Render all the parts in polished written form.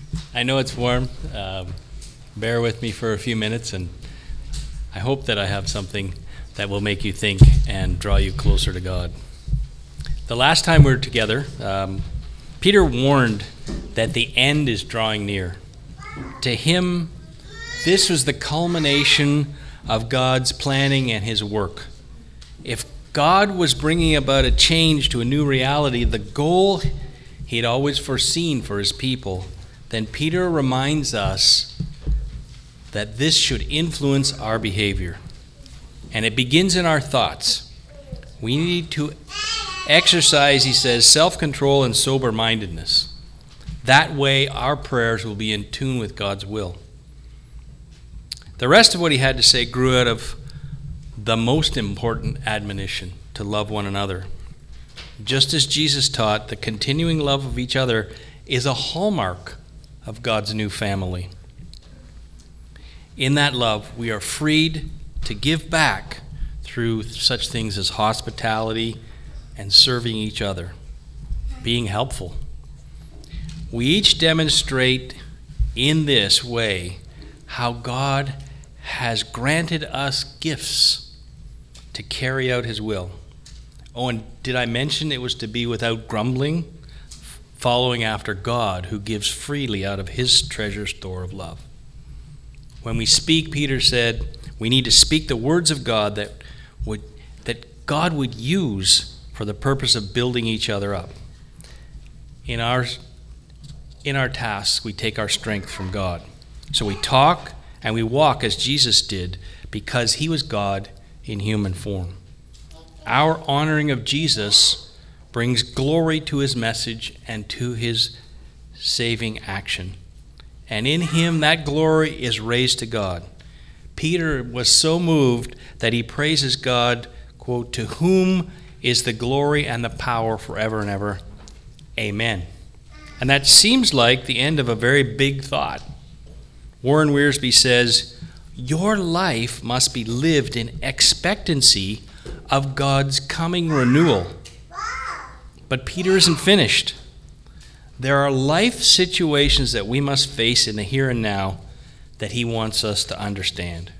I know it's warm. Bear with me for a few minutes, and I hope that I have something that will make you think and draw you closer to God. The last time we were together, Peter warned that the end is drawing near. To him, this was the culmination of God's planning and his work. If God was bringing about a change to a new reality, the goal he had always foreseen for his people, then Peter reminds us that this should influence our behavior. And it begins in our thoughts. We need to exercise, he says, self-control and sober-mindedness. That way our prayers will be in tune with God's will. The rest of what he had to say grew out of the most important admonition, to love one another. Just as Jesus taught, the continuing love of each other is a hallmark of God's new family. In that love, we are freed to give back through such things as hospitality and serving each other, being helpful. We each demonstrate in this way how God has granted us gifts to carry out his will. Oh, and did I mention it was to be without grumbling, following after God, who gives freely out of his treasure store of love? When we speak, Peter said, we need to speak the words of God that God would use for the purpose of building each other up. In our tasks, we take our strength from God. So we talk and we walk as Jesus did, because he was God in human form. Our honoring of Jesus brings glory to his message and to his saving action. And in him, that glory is raised to God. Peter was so moved that he praises God, quote, "To whom is the glory and the power forever and ever. Amen." And that seems like the end of a very big thought. Warren Wiersbe says, your life must be lived in expectancy of God's coming renewal. But Peter isn't finished. There are life situations that we must face in the here and now that he wants us to understand.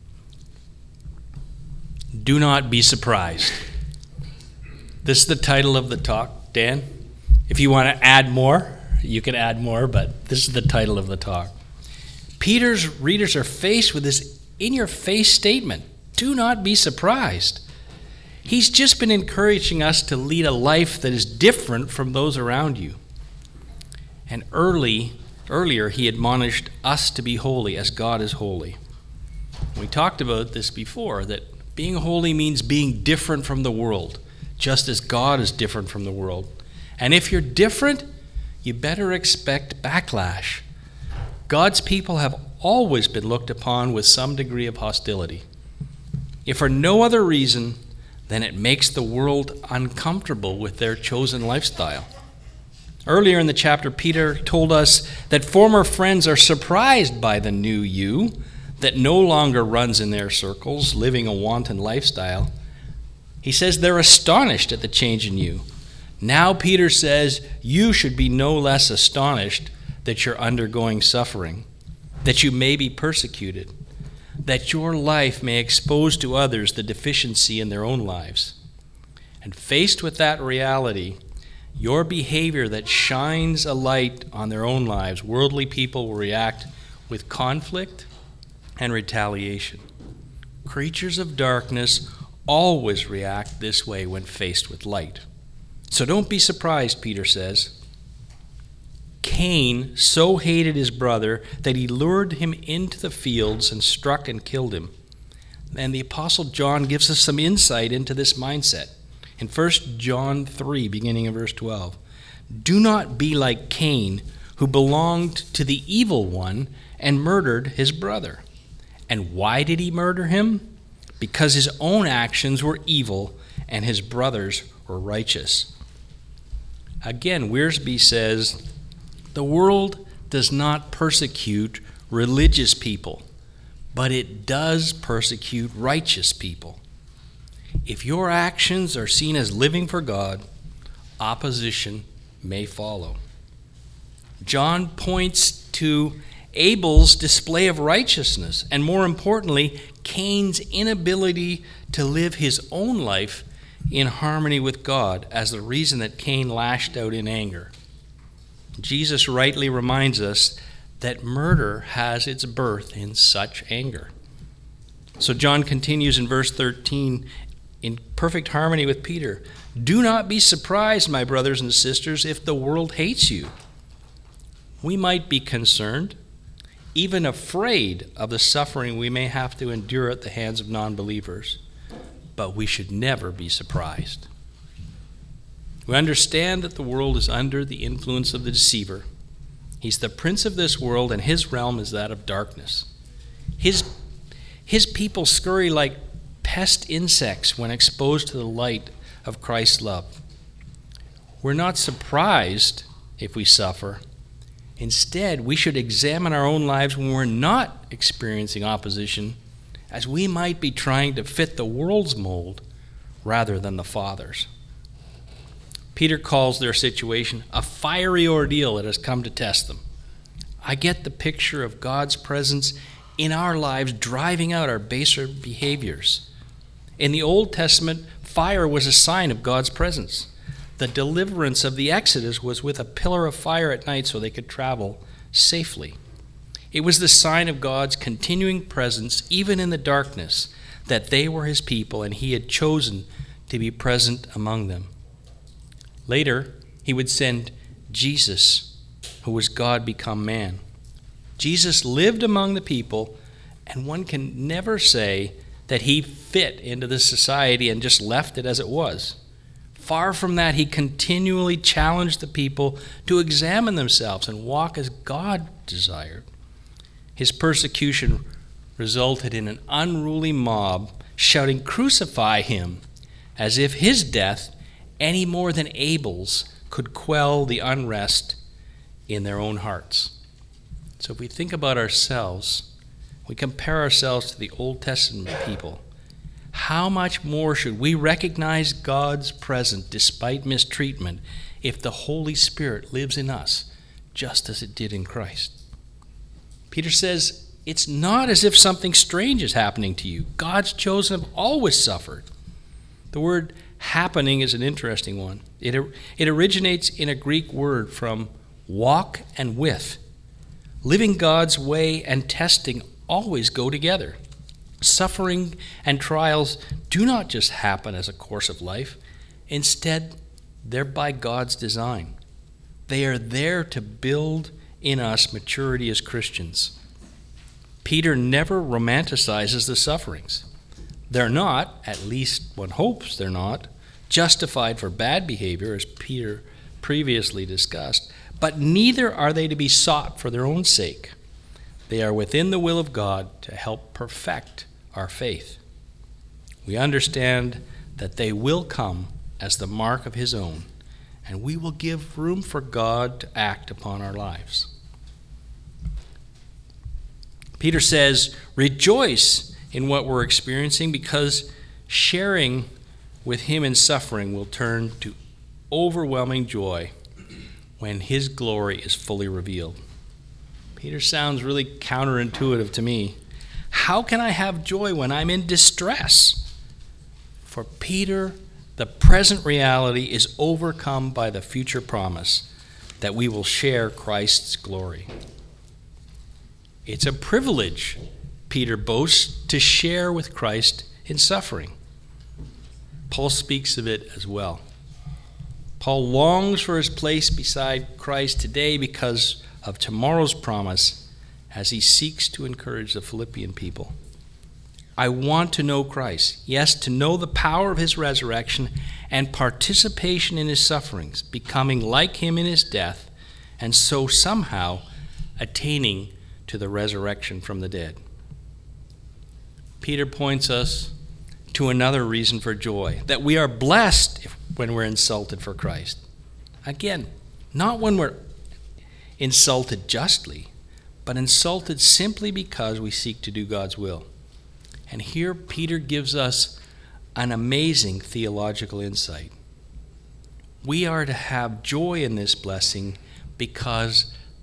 Do not be surprised. This is the title of the talk, Dan. If you want to add more, you can add more, but this is the title of the talk. Peter's readers are faced with this in-your-face statement. Do not be surprised. He's just been encouraging us to lead a life that is different from those around you. And earlier he admonished us to be holy as God is holy. We talked about this before, that being holy means being different from the world, just as God is different from the world. And if you're different, you better expect backlash. God's people have always been looked upon with some degree of hostility. If for no other reason, then it makes the world uncomfortable with their chosen lifestyle. Earlier in the chapter, Peter told us that former friends are surprised by the new you that no longer runs in their circles, living a wanton lifestyle. He says they're astonished at the change in you. Now Peter says you should be no less astonished that you're undergoing suffering, that you may be persecuted, that your life may expose to others the deficiency in their own lives. And faced with that reality, your behavior that shines a light on their own lives, worldly people will react with conflict and retaliation. Creatures of darkness always react this way when faced with light. So don't be surprised, Peter says. Cain so hated his brother that he lured him into the fields and struck and killed him. And the Apostle John gives us some insight into this mindset. In 1 John 3, beginning in verse 12, do not be like Cain, who belonged to the evil one and murdered his brother. And why did he murder him? Because his own actions were evil and his brother's were righteous. Again, Wiersbe says, the world does not persecute religious people, but it does persecute righteous people. If your actions are seen as living for God, opposition may follow. John points to Abel's display of righteousness, and more importantly, Cain's inability to live his own life in harmony with God as the reason that Cain lashed out in anger. Jesus rightly reminds us that murder has its birth in such anger. So John continues in verse 13 in perfect harmony with Peter. Do not be surprised, my brothers and sisters, if the world hates you. We might be concerned, even afraid of the suffering we may have to endure at the hands of non-believers, but we should never be surprised. We understand that the world is under the influence of the deceiver. He's the prince of this world, and his realm is that of darkness. His people scurry like pest insects when exposed to the light of Christ's love. We're not surprised if we suffer. Instead, we should examine our own lives when we're not experiencing opposition, as we might be trying to fit the world's mold rather than the Father's. Peter calls their situation a fiery ordeal that has come to test them. I get the picture of God's presence in our lives driving out our baser behaviors. In the Old Testament, fire was a sign of God's presence. The deliverance of the Exodus was with a pillar of fire at night so they could travel safely. It was the sign of God's continuing presence, even in the darkness, that they were his people and he had chosen to be present among them. Later, he would send Jesus, who was God become man. Jesus lived among the people, and one can never say that he fit into the society and just left it as it was. Far from that, he continually challenged the people to examine themselves and walk as God desired. His persecution resulted in an unruly mob shouting, "Crucify him," as if his death, any more than Abel's, could quell the unrest in their own hearts. So if we think about ourselves, we compare ourselves to the Old Testament people, how much more should we recognize God's presence despite mistreatment if the Holy Spirit lives in us, just as it did in Christ? Peter says, it's not as if something strange is happening to you. God's chosen have always suffered. The word happening is an interesting one. It originates in a Greek word from walk and with. Living God's way and testing always go together. Suffering and trials do not just happen as a course of life. Instead, they're by God's design. They are there to build in us maturity as Christians. Peter never romanticizes the sufferings. They're not, at least one hopes they're not, justified for bad behavior, as Peter previously discussed, but neither are they to be sought for their own sake. They are within the will of God to help perfect our faith. We understand that they will come as the mark of his own, and we will give room for God to act upon our lives. Peter says, rejoice in what we're experiencing, because sharing with him in suffering will turn to overwhelming joy when his glory is fully revealed. Peter sounds really counterintuitive to me. How can I have joy when I'm in distress? For Peter, the present reality is overcome by the future promise that we will share Christ's glory. It's a privilege, Peter boasts, to share with Christ in suffering. Paul speaks of it as well. Paul longs for his place beside Christ today because of tomorrow's promise as he seeks to encourage the Philippian people. I want to know Christ, yes, to know the power of his resurrection and participation in his sufferings, becoming like him in his death, and so somehow attaining to the resurrection from the dead. Peter points us to another reason for joy, that we are blessed when we're insulted for Christ. Again, not when we're insulted justly, but insulted simply because we seek to do God's will. And here Peter gives us an amazing theological insight. We are to have joy in this blessing because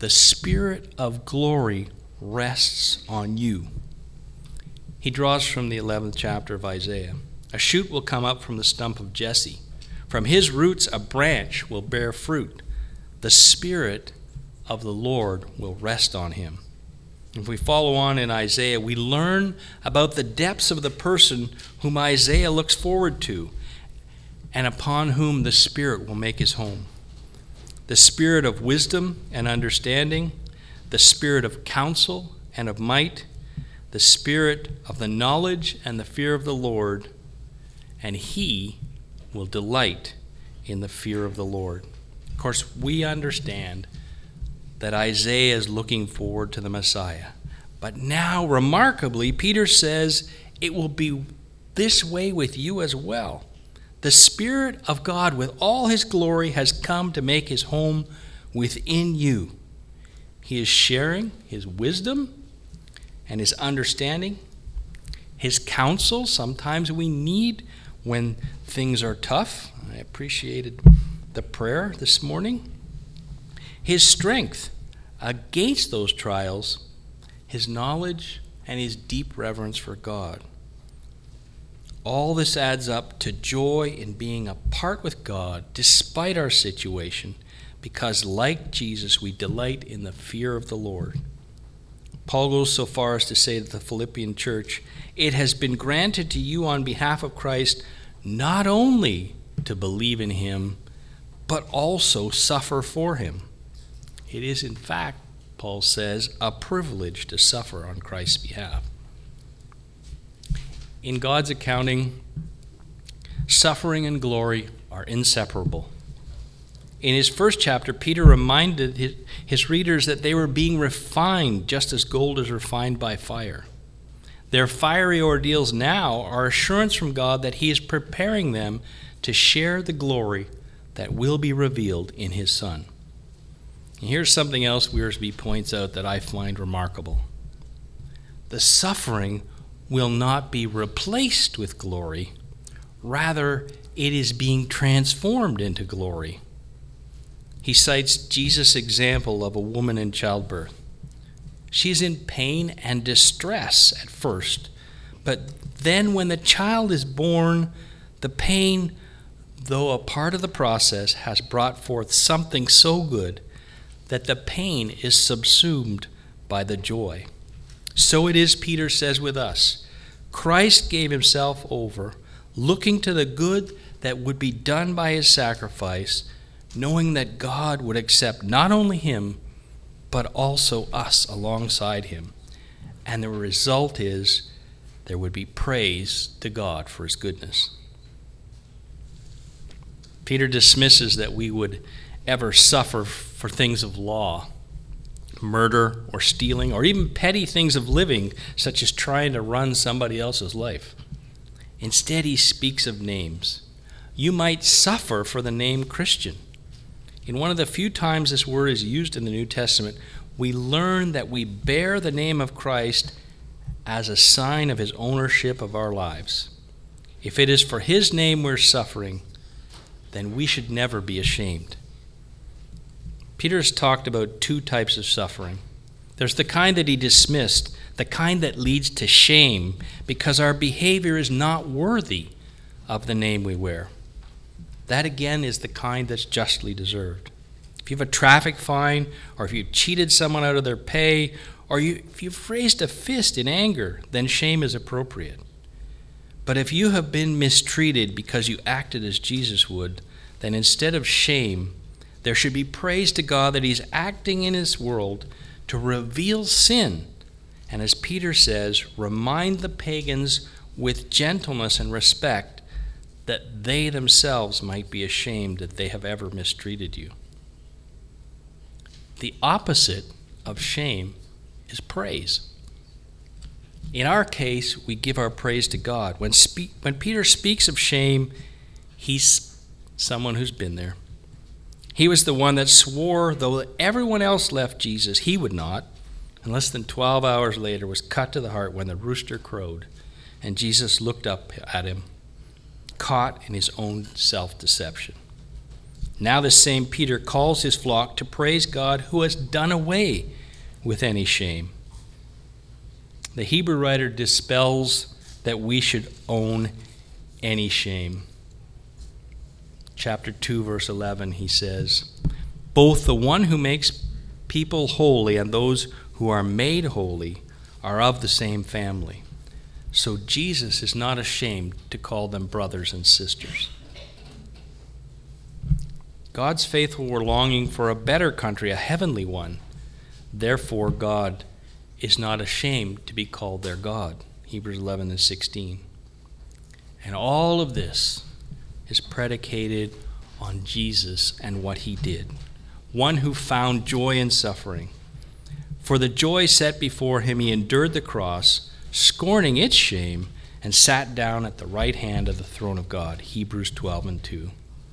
the Spirit of glory rests on you. He draws from the 11th chapter of Isaiah. A shoot will come up from the stump of Jesse. From his roots a branch will bear fruit. The Spirit of the Lord will rest on him. If we follow on in Isaiah, we learn about the depths of the person whom Isaiah looks forward to and upon whom the Spirit will make his home. The Spirit of wisdom and understanding, the Spirit of counsel and of might, the Spirit of the knowledge and the fear of the Lord, and he will delight in the fear of the Lord. Of course, we understand that Isaiah is looking forward to the Messiah. But now, remarkably, Peter says it will be this way with you as well. The Spirit of God with all his glory has come to make his home within you. He is sharing his wisdom and his understanding, his counsel. Sometimes we need when things are tough. I appreciated the prayer this morning. His strength against those trials, his knowledge, and his deep reverence for God. All this adds up to joy in being apart with God despite our situation, because like Jesus, we delight in the fear of the Lord. Paul goes so far as to say to the Philippian church, "It has been granted to you on behalf of Christ not only to believe in him, but also suffer for him." It is, in fact, Paul says, a privilege to suffer on Christ's behalf. In God's accounting, suffering and glory are inseparable. In his first chapter, Peter reminded his readers that they were being refined just as gold is refined by fire. Their fiery ordeals now are assurance from God that he is preparing them to share the glory that will be revealed in his Son. And here's something else Wiersbe points out that I find remarkable. The suffering will not be replaced with glory. Rather, it is being transformed into glory. He cites Jesus' example of a woman in childbirth. She is in pain and distress at first, but then when the child is born, the pain, though a part of the process, has brought forth something so good that the pain is subsumed by the joy. So it is, Peter says, with us. Christ gave himself over, looking to the good that would be done by his sacrifice, knowing that God would accept not only him, but also us alongside him. And the result is there would be praise to God for his goodness. Peter dismisses that we would ever suffer for things of law, murder or stealing, or even petty things of living, such as trying to run somebody else's life. Instead, he speaks of names. You might suffer for the name Christian. In one of the few times this word is used in the New Testament, we learn that we bear the name of Christ as a sign of his ownership of our lives. If it is for his name we're suffering, then we should never be ashamed. Peter has talked about two types of suffering. There's the kind that he dismissed, the kind that leads to shame because our behavior is not worthy of the name we wear. That again is the kind that's justly deserved. If you have a traffic fine, or if you've cheated someone out of their pay, or if you've raised a fist in anger, then shame is appropriate. But if you have been mistreated because you acted as Jesus would, then instead of shame, there should be praise to God that he's acting in his world to reveal sin. And as Peter says, remind the pagans with gentleness and respect that they themselves might be ashamed that they have ever mistreated you. The opposite of shame is praise. In our case, we give our praise to God. When Peter speaks of shame, he's someone who's been there. He was the one that swore, though everyone else left Jesus, he would not, and less than 12 hours later was cut to the heart when the rooster crowed, and Jesus looked up at him, caught in his own self-deception. Now the same Peter calls his flock to praise God who has done away with any shame. The Hebrew writer dispels that we should own any shame. Chapter 2, verse 11, he says, "Both the one who makes people holy and those who are made holy are of the same family. So Jesus is not ashamed to call them brothers and sisters." God's faithful were longing for a better country, a heavenly one. Therefore, God is not ashamed to be called their God. Hebrews 11 and 16. And all of this is predicated on Jesus and what he did. One who found joy in suffering. For the joy set before him, he endured the cross, scorning its shame, and sat down at the right hand of the throne of God. Hebrews 12 and 2.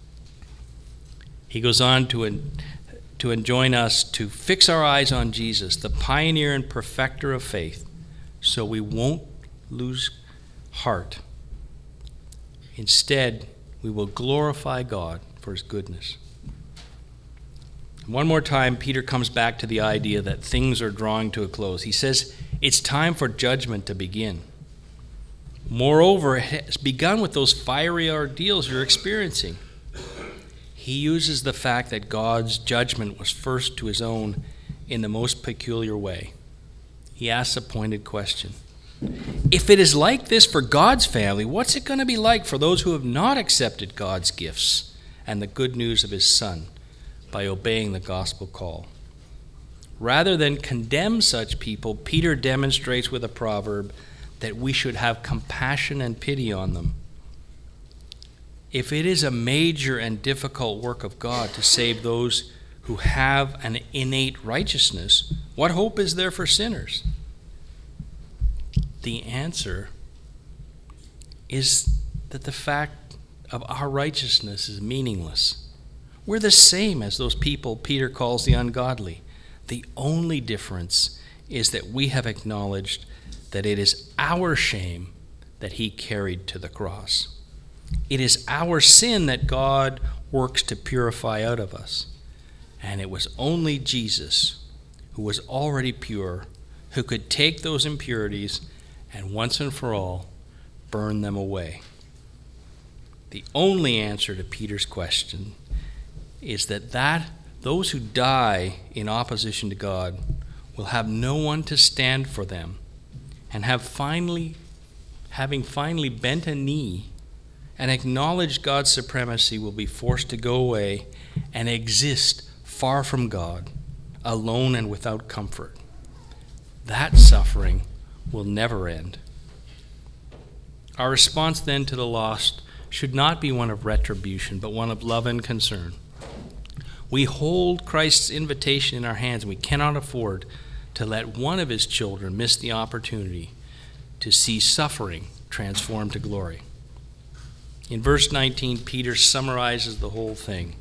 He goes on to enjoin us to fix our eyes on Jesus, the pioneer and perfecter of faith, so we won't lose heart. Instead, we will glorify God for his goodness. One more time, Peter comes back to the idea that things are drawing to a close. He says, it's time for judgment to begin. Moreover, it has begun with those fiery ordeals you're experiencing. He uses the fact that God's judgment was first to his own in the most peculiar way. He asks a pointed question. If it is like this for God's family, what's it going to be like for those who have not accepted God's gifts and the good news of his Son by obeying the gospel call? Rather than condemn such people, Peter demonstrates with a proverb that we should have compassion and pity on them. If it is a major and difficult work of God to save those who have an innate righteousness, what hope is there for sinners? The answer is that the fact of our righteousness is meaningless. We're the same as those people Peter calls the ungodly. The only difference is that we have acknowledged that it is our shame that he carried to the cross. It is our sin that God works to purify out of us. And it was only Jesus, who was already pure, who could take those impurities and once and for all burn them away. The only answer to Peter's question is that those who die in opposition to God will have no one to stand for them, and having finally bent a knee and acknowledged God's supremacy, will be forced to go away and exist far from God, alone and without comfort. That suffering will never end. Our response then to the lost should not be one of retribution, but one of love and concern. We hold Christ's invitation in our hands, and we cannot afford to let one of his children miss the opportunity to see suffering transformed to glory. In verse 19, Peter summarizes the whole thing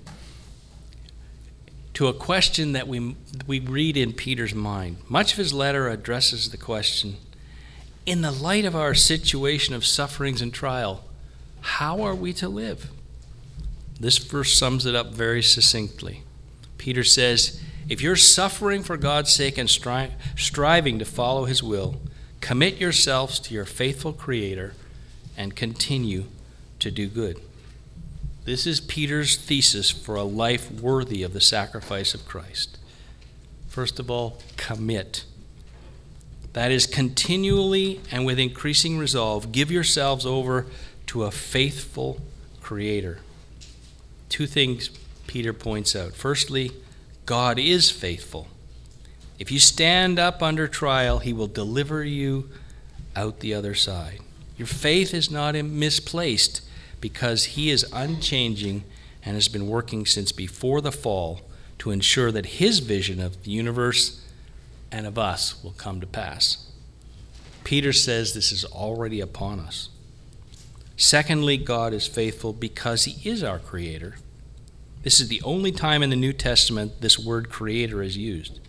to a question that we read in Peter's mind. Much of his letter addresses the question, in the light of our situation of sufferings and trial, how are we to live? This verse sums it up very succinctly. Peter says, if you're suffering for God's sake and striving to follow his will, commit yourselves to your faithful Creator and continue to do good. This is Peter's thesis for a life worthy of the sacrifice of Christ. First of all, commit. That is, continually and with increasing resolve, give yourselves over to a faithful Creator. Two things Peter points out. Firstly, God is faithful. If you stand up under trial, he will deliver you out the other side. Your faith is not misplaced because he is unchanging and has been working since before the fall to ensure that his vision of the universe and of us will come to pass. Peter says this is already upon us. Secondly, God is faithful because he is our Creator. This is the only time in the New Testament this word Creator is used.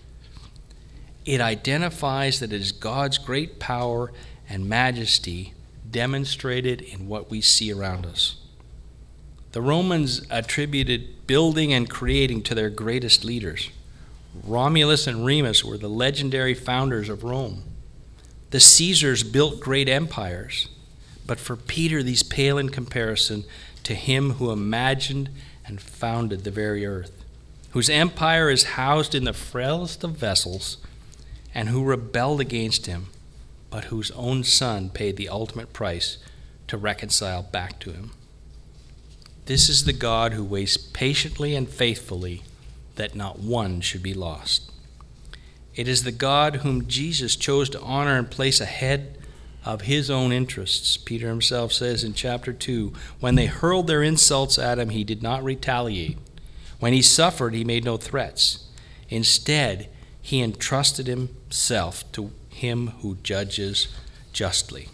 It identifies that it is God's great power and majesty demonstrated in what we see around us. The Romans attributed building and creating to their greatest leaders. Romulus and Remus were the legendary founders of Rome. The Caesars built great empires, but for Peter, these pale in comparison to him who imagined and founded the very earth, whose empire is housed in the frailest of vessels, and who rebelled against him, but whose own Son paid the ultimate price to reconcile back to him. This is the God who waits patiently and faithfully that not one should be lost. It is the God whom Jesus chose to honor and place ahead of his own interests. Peter himself says in chapter 2, when they hurled their insults at him, he did not retaliate. When he suffered, he made no threats. Instead, he entrusted himself to him who judges justly.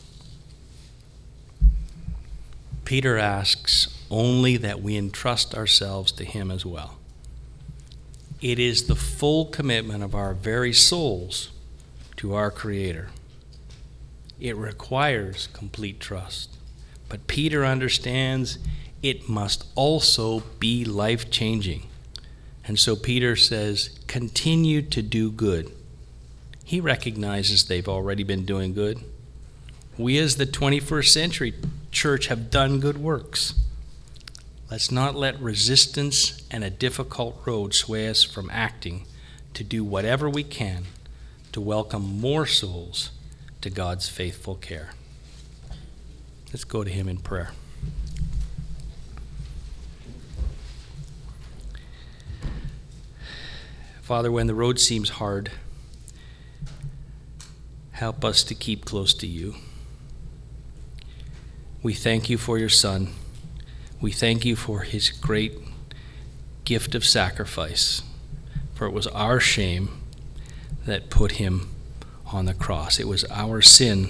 Peter asks only that we entrust ourselves to him as well. It is the full commitment of our very souls to our Creator. It requires complete trust. But Peter understands it must also be life-changing. And so Peter says, continue to do good. He recognizes they've already been doing good. We as the 21st century church have done good works. Let's not let resistance and a difficult road sway us from acting to do whatever we can to welcome more souls to God's faithful care. Let's go to him in prayer. Father, when the road seems hard, help us to keep close to you. We thank you for your Son. We thank you for his great gift of sacrifice, for it was our shame that put him on the cross. It was our sin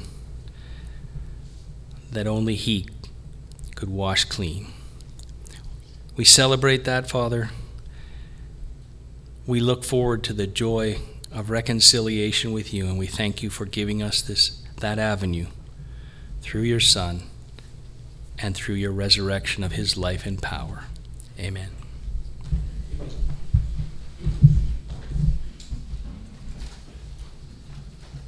that only he could wash clean. We celebrate that, Father. We look forward to the joy of reconciliation with you, and we thank you for giving us that avenue through your Son and through your resurrection of his life and power. Amen.